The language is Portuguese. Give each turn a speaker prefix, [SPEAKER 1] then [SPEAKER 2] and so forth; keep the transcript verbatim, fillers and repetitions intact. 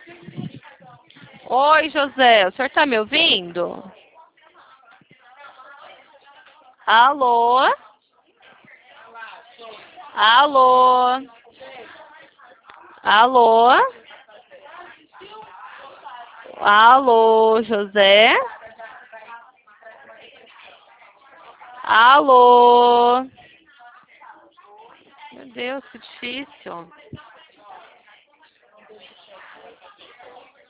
[SPEAKER 1] Oi, José, o senhor está me ouvindo? Alô? Alô? Alô? Alô, José? Alô? Meu Deus, que difícil.